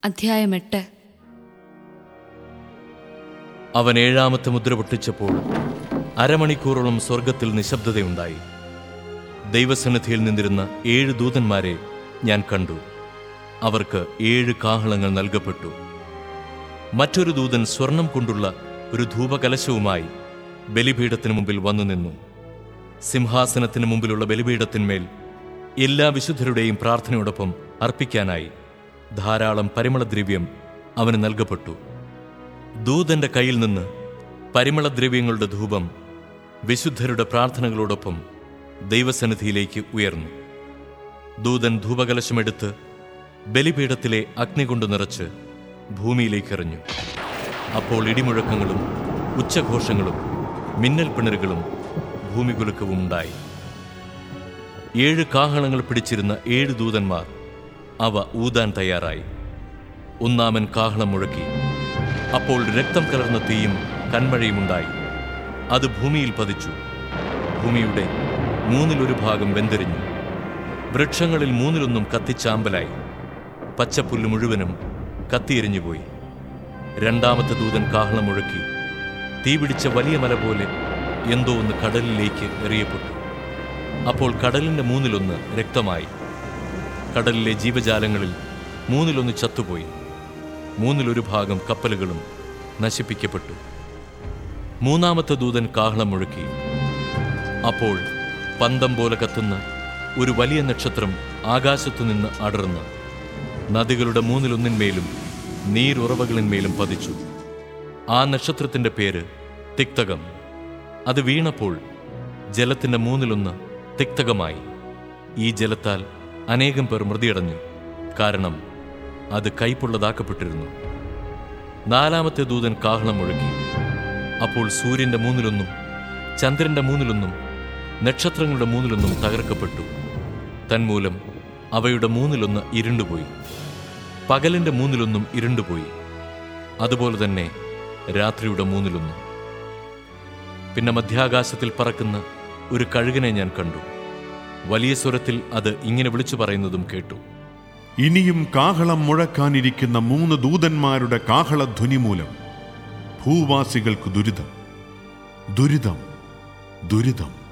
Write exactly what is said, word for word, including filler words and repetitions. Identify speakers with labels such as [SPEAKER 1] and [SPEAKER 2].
[SPEAKER 1] അധ്യായം എട്ട്.
[SPEAKER 2] അവൻ ഏഴാമത്തെ മുദ്ര പൊട്ടിച്ചപ്പോൾ അരമണിക്കൂറോളം സ്വർഗത്തിൽ നിശബ്ദതയുണ്ടായി. ദൈവസന്നിധിയിൽ നിന്നിരുന്ന ഏഴ് ദൂതന്മാരെ ഞാൻ കണ്ടു. അവർക്ക് ഏഴ് കാഹളങ്ങൾ നൽകപ്പെട്ടു. മറ്റൊരു ദൂതൻ സ്വർണം കൊണ്ടുള്ള ഒരു ധൂപകലശവുമായി ബലിപീഠത്തിന് മുമ്പിൽ വന്നു നിന്നു. സിംഹാസനത്തിന് മുമ്പിലുള്ള ബലിപീഠത്തിന്മേൽ എല്ലാ വിശുദ്ധരുടെയും പ്രാർത്ഥനയോടൊപ്പം അർപ്പിക്കാനായി ധാരാളം പരിമളദ്രവ്യം അവന് നൽകപ്പെട്ടു. ദൂതന്റെ കയ്യിൽ നിന്ന് പരിമളദ്രവ്യങ്ങളുടെ ധൂപം വിശുദ്ധരുടെ പ്രാർത്ഥനകളോടൊപ്പം ദൈവസന്നിധിയിലേക്ക് ഉയർന്നു. ദൂതൻ ധൂപകലശമെടുത്ത് ബലിപീഠത്തിലെ അഗ്നി കൊണ്ട് നിറച്ച് ഭൂമിയിലേക്ക് എറിഞ്ഞു. അപ്പോൾ ഇടിമുഴക്കങ്ങളും ഉച്ചഘോഷങ്ങളും മിന്നൽ പിണറുകളും ഭൂമികുലുക്കവും ഉണ്ടായി. ഏഴ് കാഹളങ്ങൾ പിടിച്ചിരുന്ന ഏഴ് ദൂതന്മാർ അവ ഊതാൻ തയ്യാറായി. ഒന്നാമൻ കാഹളം മുഴക്കി. അപ്പോൾ രക്തം കലർന്ന തീയും കന്മഴയുമുണ്ടായി. അത് ഭൂമിയിൽ പതിച്ചു. ഭൂമിയുടെ മൂന്നിലൊരു ഭാഗം വെന്തെറിഞ്ഞു. വൃക്ഷങ്ങളിൽ മൂന്നിലൊന്നും കത്തിച്ചാമ്പലായി. പച്ചപ്പുല്ല് മുഴുവനും കത്തിയെരിഞ്ഞുപോയി. രണ്ടാമത്തെ ദൂതൻ കാഹളം മുഴക്കി. തീപിടിച്ച വലിയ മല പോലെ എന്തോ ഒന്ന് കടലിലേക്ക് എറിയപ്പെട്ടു. അപ്പോൾ കടലിന്റെ മൂന്നിലൊന്ന് രക്തമായി. കടലിലെ ജീവജാലങ്ങളിൽ മൂന്നിലൊന്ന് ചത്തുപോയി. മൂന്നിലൊരു ഭാഗം കപ്പലുകളും നശിപ്പിക്കപ്പെട്ടു. മൂന്നാമത്തെ ദൂതൻ കാഹളം മുഴക്കി. അപ്പോൾ പന്തം പോലെ കത്തുന്ന ഒരു വലിയ നക്ഷത്രം ആകാശത്തുനിന്ന് അടർന്ന് നദികളുടെ മൂന്നിലൊന്നിന്മേലും നീരുറവകളിന്മേലും പതിച്ചു. ആ നക്ഷത്രത്തിന്റെ പേര് തിക്തകം. അത് വീണപ്പോൾ ജലത്തിന്റെ മൂന്നിലൊന്ന് തിക്തകമായി. ഈ ജലത്താൽ അനേകം പേർ മൃതിയടഞ്ഞു, കാരണം അത് കയ്പുള്ളതാക്കപ്പെട്ടിരുന്നു. നാലാമത്തെ ദൂതൻ കാഹളം മുഴക്കി. അപ്പോൾ സൂര്യന്റെ മൂന്നിലൊന്നും ചന്ദ്രന്റെ മൂന്നിലൊന്നും നക്ഷത്രങ്ങളുടെ മൂന്നിലൊന്നും തകർക്കപ്പെട്ടു. തന്മൂലം അവയുടെ മൂന്നിലൊന്ന് ഇരുണ്ടുപോയി. പകലിന്റെ മൂന്നിലൊന്നും ഇരുണ്ടുപോയി. അതുപോലെ തന്നെ രാത്രിയുടെ മൂന്നിലൊന്നും. പിന്നെ മധ്യാകാശത്തിൽ പറക്കുന്ന ഒരു കഴുകനെ ഞാൻ കണ്ടു. വലിയ സ്വരത്തിൽ അത് ഇങ്ങനെ വിളിച്ചു പറയുന്നതും കേട്ടു.
[SPEAKER 3] ഇനിയും കാഹളം മുഴക്കാനിരിക്കുന്ന മൂന്ന് ദൂതന്മാരുടെ കാഹളധ്വനി മൂലം ഭൂവാസികൾക്ക് ദുരിതം, ദുരിതം, ദുരിതം.